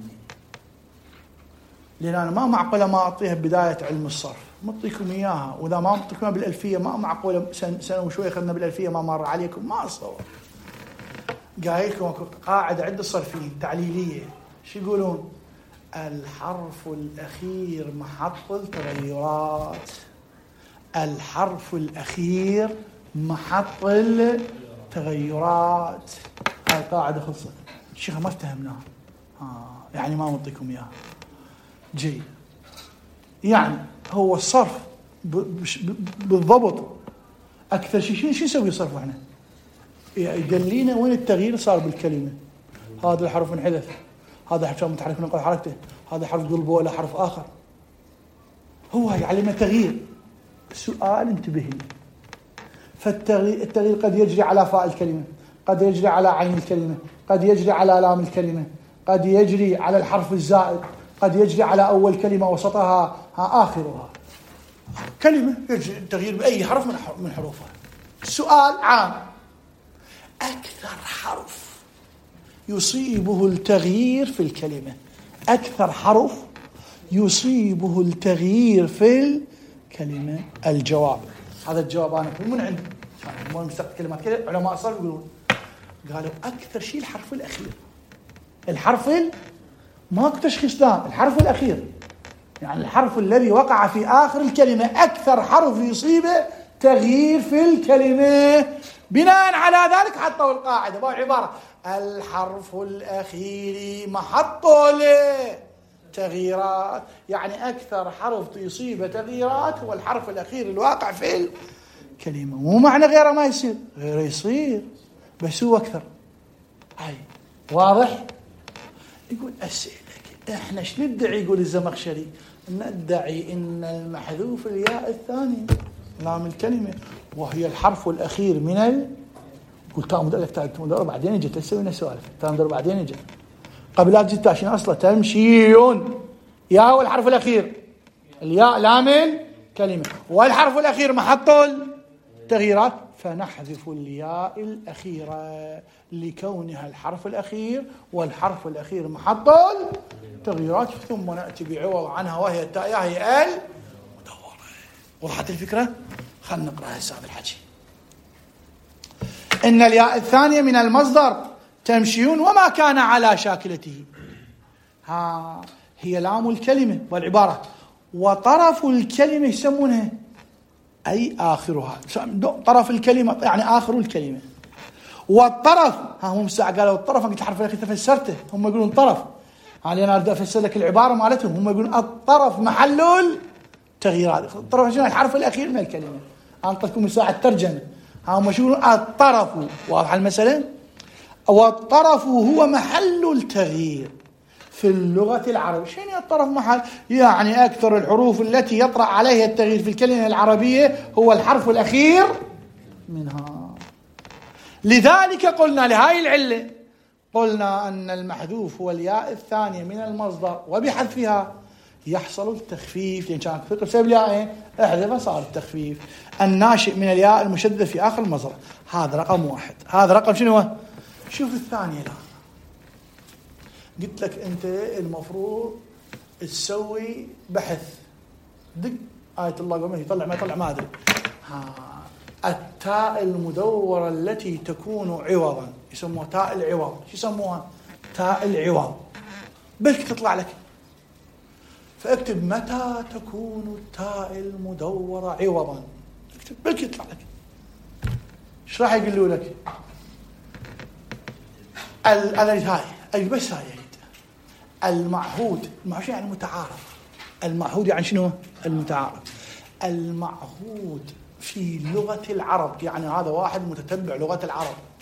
لأن أنا ما معقولة ما أعطيها بداية علم الصرف، مطيكم إياها، وإذا ما أعطيكم بالألفية ما معقولة سنة وشوية خدنا بالألفية ما مر عليكم، ما أصور. قايلكم قاعدة عند الصرفيين تعليلية، شو يقولون؟ الحرف الأخير محط التغيرات، الحرف الأخير محط التغيرات. هاي قاعدة خلصت، الشيخ ما افتهمناها، يعني ما أعطيكم إياها. جيد، يعني هو الصرف بالضبط أكثر شيء شو يسوي الصرف احنا؟ يدلينا وين التغيير صار بالكلمة. هذا الحرف انحذف، هذا حرف متحرك ننقل حركته، هذا حرف قلبه إلى حرف آخر، هو يعلمنا تغيير. سؤال انتبه لي، فالتغيير قد يجري على فاء الكلمة، قد يجري على عين الكلمة، قد يجري على لام الكلمة، قد يجري على الحرف الزائد، قد يجري على أول كلمة وسطها آخرها. كلمة يجري التغيير بأي حرف من حروفها. السؤال عام، أكثر حرف يصيبه التغيير في الكلمة، أكثر حرف يصيبه التغيير في الكلمة. الجواب، هذا الجواب أنا من عندي، ما مستقبل كلمات كده علماء الصرف يقولون، قالوا أكثر شيء الحرف الأخير، الحرف ماكو تشخيص دام، الحرف الأخير، يعني الحرف الذي وقع في آخر الكلمة أكثر حرف يصيبه تغيير في الكلمة. بناء على ذلك حطوا القاعدة بعبارة الحرف الأخير محط تغييرات، يعني أكثر حرف يصيبه تغييرات هو الحرف الأخير الواقع في الكلمة. مو معنى غيره ما يصير، غيره يصير بس هو أكثر. هاي واضح؟ يقول أسئلك إحنا شو ندعي؟ يقول الزمخشري ندعي إن المحذوف الياء الثاني لام الكلمة وهي الحرف الأخير من يقول تأمل لك تأمل بعدين يجي تسوي لنا سوالف، تأمل بعدين يجي قبل لا تجي تاشين أصلا تمشيون. يا هو الحرف الأخير الياء لام الكلمة، والحرف الأخير محط التغييرات، فنحذف الياء الأخيرة لكونها الحرف الأخير، والحرف الأخير محط التغييرات، ثم نأتي بعوض عنها وهي التاء هي المدورة. وضحت الفكرة؟ خلنا نقرأ هذا الحكي. إن الياء الثانية من المصدر تمشيون وما كان على شاكلته، هي لام الكلمة والعبارة، وطرف الكلمة يسمونها أي آخرها، طرف الكلمة يعني آخر الكلمة، والطرف هم ساعة قالوا الطرف، قلت الحرف الأخير تفسرته، هم يقولون طرف، يعني أنا أريد أفسر لك العبارة مالتهم، هم يقولون الطرف محل التغييرات، الطرف شنو؟ الحرف الأخير من الكلمة. أنطلكم ساعة الترجمة، هم شو يقولون الطرف، واضح المسألة؟ والطرف هو محل التغيير في اللغة العربية. شنو الطرف؟ محل يعني أكثر الحروف التي يطرأ عليها التغيير في الكلمة العربية هو الحرف الأخير منها. لذلك قلنا لهاي العلة قلنا أن المحذوف هو الياء الثانية من المصدر، وبحذفها يحصل التخفيف، لأن كان فكر بسبب الياء احذفها صار التخفيف الناشئ من الياء المشددة في آخر المصدر. هذا رقم واحد. هذا رقم شنو هو؟ شوف الثانية الآن. قلت لك أنت المفروض تسوي بحث، دق آية الله قومه يطلع ما يطلع ما أدري. التاء المدورة التي تكون عوضا يسموها تاء العوض. شو يسموها؟ تاء العوض. بلك تطلع لك، فاكتب متى تكون التاء المدورة عوضا، اكتب بلك يطلع لك. ايش راح يقولوا لك؟ هاي بس هاي المعهود. المعهود يعني متعارف. المعهود يعني شنو؟ المتعارف. المعهود في لغة العرب، يعني هذا واحد متتبع لغة العرب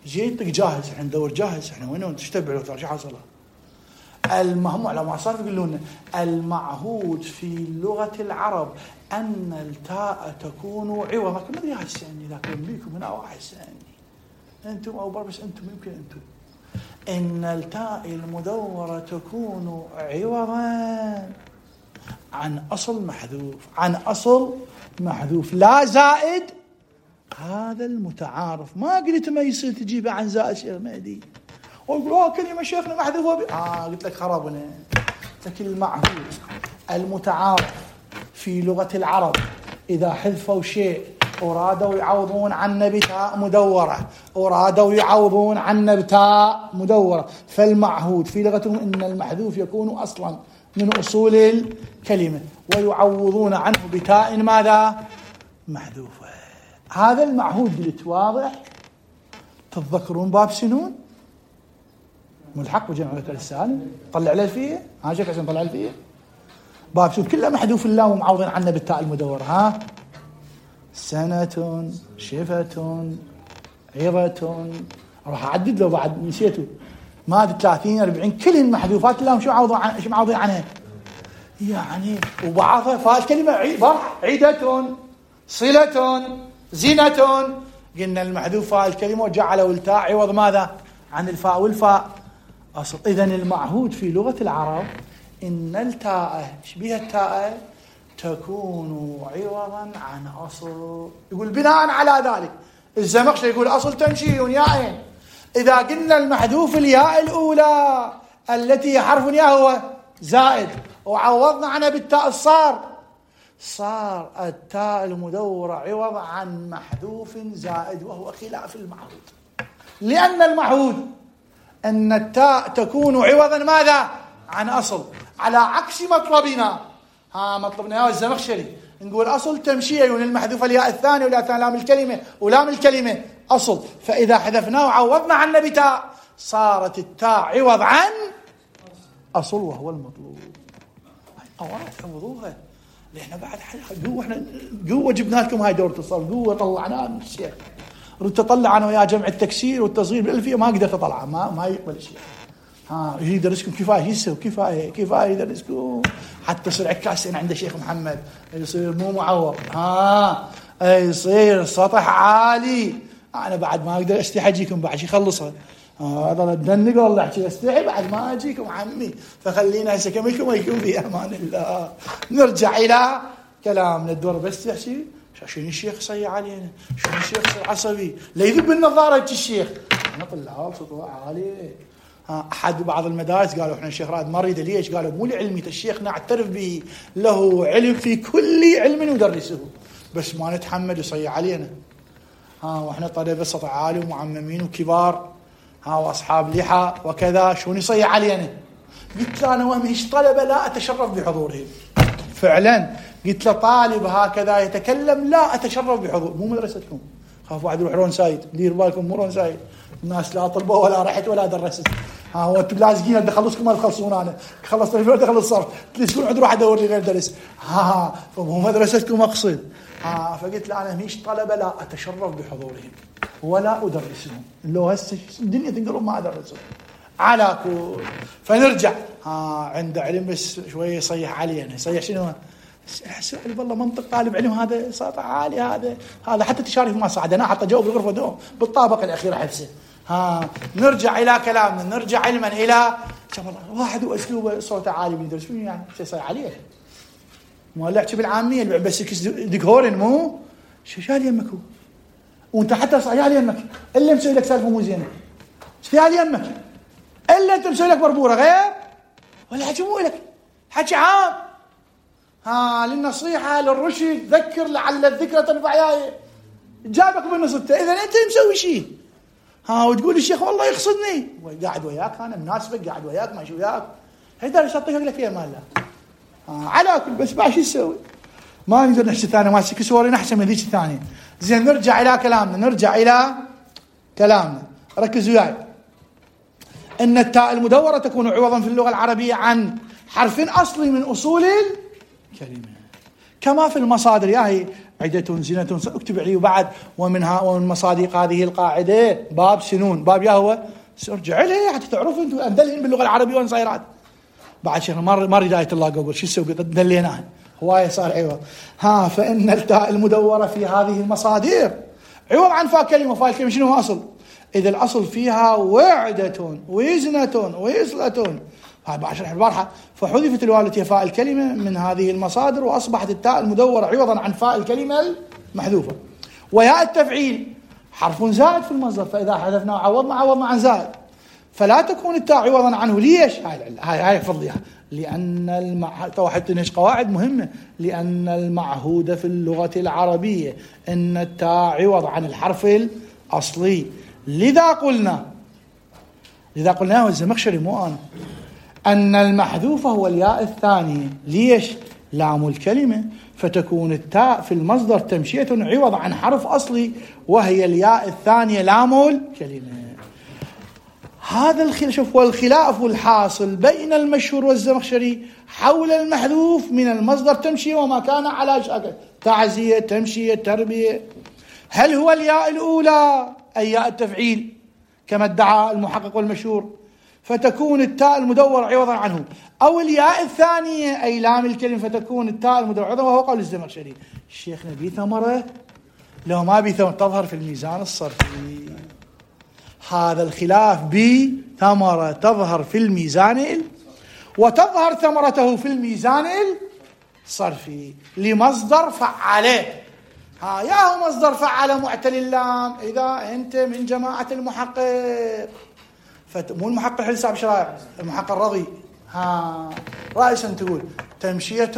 جيتك جاهز، احنا ندور جاهز، احنا وين تشتبع لو ترى شو حصل. المهم على ما صار يقولون المعهود في لغة العرب أن التاء تكون عوضا. ما ادري هالسني لكن بيكم هنا واحد سني انتم او بس انتم يمكن انتم. ان التاء المدورة تكون عوضا عن اصل محذوف، عن اصل محذوف لا زائد. هذا المتعارف، ما قلت ما يصير تجيبه عن زائد شيخ مهدي ويقول كلمة شيخنا محذوفة قلت لك خربنا. لكن المعهود المتعارف في لغة العرب إذا حذفوا شيء أرادوا يعوضون عنه بتاء مدورة، أرادوا يعوضون عنه بتاء مدورة، فالمعهود في لغتهم إن المحذوف يكون أصلا من أصول الكلمة ويعوضون عنه بتاء ماذا؟ محذوفة. هذا المعهود قلت واضح. تتذكرون باب سنون ملحق وجمع ذكر السالم طلع له الفيه، ها شوف عشان طلع الفيه باب سنون كله محذوف اللام ومعوضين عنه بالتاء المدورة. ها سنة، شفة، عظة، راح أعدد له بعد نسيته ما أدري 30 40 كلهن محذوفات اللام شو معوضين عنها يعني. وبعضها فات كلمة عيدة، صلة، زينة، قلنا المحذوف الكلمة وجعلوا التاء عوض ماذا؟ عن الفاء، والفاء أصل. إذن المعهود في لغة العرب إن التاء شبيه التاء تكون عوضا عن أصل. يقول بناء على ذلك الزمخشري يقول أصل تمشي ياءين. إذا قلنا المحذوف الياء الأولى التي حرف ياء هو زائد وعوضنا عنها بالتاء صار التاء المدورة عوض عن محذوف زائد، وهو خلاف المعهود. لأن المعهود أن التاء تكون عوضا ماذا؟ عن أصل، على عكس مطلبنا. مطلبنا يا الزمخشري نقول أصل تمشي المحذوف الياء الثاني ولا لام الكلمة ولام الكلمة أصل، فإذا حذفناه وعوضنا عنه بتاء صارت التاء عوض عن أصل وهو المطلوب. أولا تحفظوها لإحنا بعد قوة، إحنا قوة جبنا لكم هاي دورة الصرف، قوة طلعناها من الشيخ. ردت أطلع أنا ويا جمع التكسير والتصغير بالألفية ما قدرت أطلعها، ما يقبل الشيخ. يدرسكم كفاية يسوي كفاية يدرسكم حتى يصير عكاسين عند الشيخ محمد، يصير مو معوض، يصير سطح عالي. أنا بعد ما أقدر أستحي أجيكم بعد شي خلصها. هذا الدنق والله أحكي أستحي بعد ما أجيكم عمي، فخلينا هسه كملكم ويكون في أمان الله. نرجع إلى كلامنا الدور بس تحكي شنو الشيخ صي علينا، شنو الشيخ صي عصبي لا يذب النظارة الشيخ. أنا طلعوا صوته عالي. أحد بعض المدارس قالوا إحنا الشيخ رائد ما نريد. ليش؟ قالوا مو لعلمي الشيخ نعترف به، له علم في كل علم يدرسه، بس ما نتحمل يصيح علينا. وإحنا طلبة سطح عالي ومعممين وكبار وأصحاب لحى وكذا، شو يصيح علينا؟ قلت له أنا ومش طلبة لا أتشرف بحضورهم. فعلا قلت له طالب هكذا يتكلم لا أتشرف بحضور. مو مدرستكم، خاف واحد يروح رون سايد، دير بالكم مو رون سايد، الناس لا طلبوا ولا رحت ولا درست. وانتم لازقين بدي اخلصكم ما تخلصون. انا خلصت الفيلم اخلص صرف تلسكون عند روح ادور لي غير درس. فمو مدرستكم اقصد. فقلت له انا مش طلبه لا اتشرف بحضورهم ولا ادرسهم، لو هسه الدنيا تنقلب ما ادرسهم على كل. فنرجع عنده علم بس شويه يصيح علينا. يصيح شنو؟ سأل والله منطق طالب علم هذا ساطع عالي، هذا حتى تشارك ما صعد. انا حتى جاوب الغرفه دوم بالطابق الاخير حفسه. نرجع الى كلامنا، نرجع علما الى واحد واسلوبه صوته عالي بيدرس شنو يعني شيء عليه ما لعبش بالعاميه بس ديكورن مو شال يمك هو. وانت حتى صعيال يمك اللي مسوي لك سالفه مو زينه شال يمك الا انت مسوي لك بربوره غير ولا حكي مو لك حكي عام. للنصيحه للرشد ذكر لعل الذكرى تنفع ياي جابك بالنص. اذا انت مسوي شيء وتقول الشيخ والله يقصدني قاعد وياك انا مناسبك قاعد وياك ماشي وياك هيدا يطيح لك فيها مال الله على كل. بس بعد شو تسوي؟ ما نقدر نحكي ثاني ماسك سوري احسن من ذيك الثانيه. زين نرجع الى كلامنا ركزوا وياي. ان التاء المدوره تكون عوضا في اللغه العربيه عن حرف اصلي من اصول الكلمه كما في المصادر. ياهي عدة زنة اكتب عليه. وبعد ومن مصادق هذه القاعدة باب سنون، باب هو ارجع لها حتى تعرفوا انتم اندلهن باللغة العربية وين صايرات. بعد شيخ ما ريداية الله قبل شو نسوي دليناها هواية صار عوض. فإن التاء المدورة في هذه المصادر عوض عن فاء كلمة. فاء الكلمة شنو هو أصل؟ إذا الأصل فيها وعدة وزنة ويصلة، هاي بشرح البارحة. فحذفت الواو التي فاء الكلمة من هذه المصادر وأصبحت التاء المدورة عوضا عن فاء الكلمة المحذوفة. وياء التفعيل حرف زائد في المصدر، فإذا حذفنا عوضنا عن زائد، فلا تكون التاء عوضا عنه. ليش؟ هاي احفظيها. لأن توحدت نش قواعد مهمة. لأن المعهود في اللغة العربية أن التاء عوض عن الحرف الأصلي. لذا قلناه الزمخشري مو أنا، أن المحذوف هو الياء الثانية. ليش؟ لام الكلمة، فتكون التاء في المصدر تمشية عوض عن حرف أصلي وهي الياء الثانية لام الكلمة. هذا الخلاف، والخلاف الحاصل بين المشهور والزمخشري حول المحذوف من المصدر تمشي وما كان على شكل تعزية تمشية تربية. هل هو الياء الأولى أي ياء التفعيل كما ادعى المحقق والمشهور فتكون التاء المدور عوضا عنه، أو الياء الثانية أي لام الكلمة فتكون التاء المدور عوضا، وهو قول الزمخشري. الشيخ نبي ثمرة لو ما بي ثمرة تظهر في الميزان الصرفي. هذا الخلاف بثمرة تظهر في الميزان وتظهر ثمرته في الميزان الصرفي لمصدر فعله. يا هو مصدر فعل معتل اللام إذا أنت من جماعة المحقق، مو المحقق الحساب شرائع، المحقق الرضي. رئيسا تقول تمشية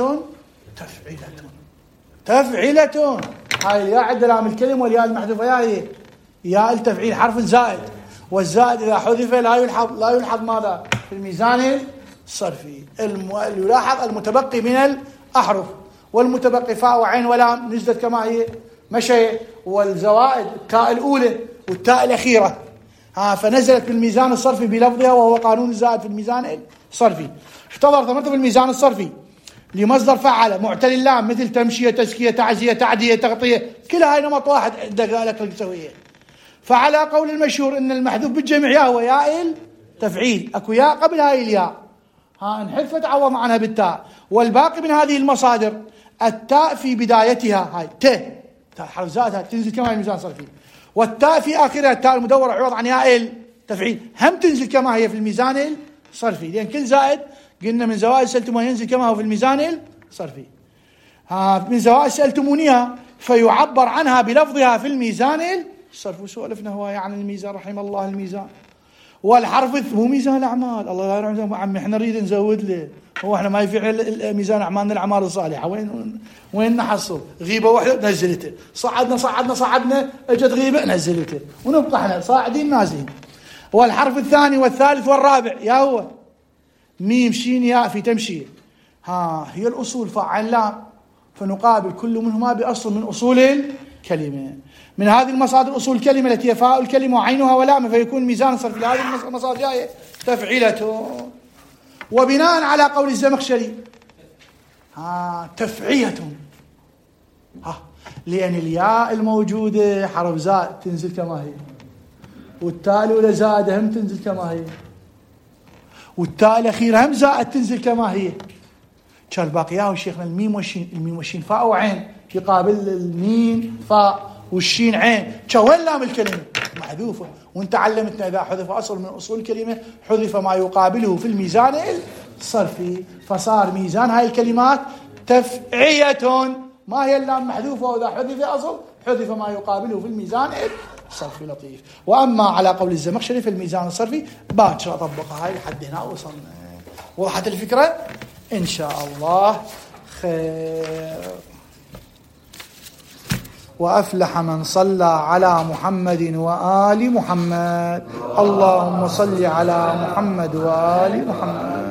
تفعيلة. هاي الياء عند لام الكلمة والياء المحذوفة هي ياء التفعيل حرف زائد، والزائد إذا حذف لا يلحظ ماذا في الميزان الصرفي. يلاحظ المتبقي من الأحرف، والمتبقي فاء وعين ولام نزلت كما هي مشي، والزوائد التاء الأولى والتاء الأخيرة فنزلت في الميزان الصرفي بلفظها، وهو قانون الزائد في الميزان الصرفي. احتضر ثمرته في الميزان الصرفي لمصدر فعل معتل اللام مثل تمشية تزكية تعزية تعدية تغطية، كل هاي نمط واحد دقائق التسوية. فعلى قول المشهور ان المحذوف بالجميع يا هو ياء التفعيل، اكو ياء قبل هاي الياء انحذفت عوض عنها بالتاء، والباقي من هذه المصادر التاء في بدايتها هاي تاء حرف زائد تنزل كما هي الميزان الصرفي، والتاء في اخرها التاء المدورة عوض عن ياء التفعيل هم تنزل كما هي في الميزان الصرفي، لان كل زائد قلنا من زوائد سألتموني ينزل كما هو في الميزان الصرفي. من زوائد سألتمونيها فيعبر عنها بلفظها في الميزان الصرفي. وسولفنا هو عن الميزان رحم الله الميزان، والحرف مو ميزان الأعمال. الله لا يرحمه عمي، احنا نريد نزود له، هو احنا ما يفعل ميزان أعمالنا الأعمال الصالحة. وين نحصل غيبة واحدة نزلته، صعدنا اجت غيبة نزلته، ونبقى احنا صاعدين نازلين. والحرف الثاني والثالث والرابع يا هو ميم شين ياء في تمشية، هي الأصول فاعل لام، فنقابل كل منهما بأصل من أصول الكلمة. من هذه المصادر أصول الكلمة التي هي فاء الكلمة وعينها ولام، فيكون ميزان صرف لهذه المصادر هي تفعيلة. وبناء على قول الزمخشري تفعية، لأن الياء الموجودة حرف زائد تنزل كما هي، والتاء الأولى زائدة هم تنزل كما هي، والتاء الأخيرة هم زائد تنزل كما هي. كان باقياه شيخنا الميم والشين فاء وعين يقابل الميم فاء والشين عين، وين لام الكلمة محذوفة. وانت علمتنا إذا حذف أصل من أصول الكلمة حذف ما يقابله في الميزان الصرفي، فصار ميزان هاي الكلمات تفعية. ما هي اللام محذوفة، وإذا حذف أصل حذف ما يقابله في الميزان الصرفي. لطيف. وأما على قول الزمخشري في الميزان الصرفي باكر أطبقها هاي لحد هنا وصلنا. وضحت الفكرة إن شاء الله خير. وأفلح من صلى على محمد وآل محمد. اللهم صل على محمد وآل محمد.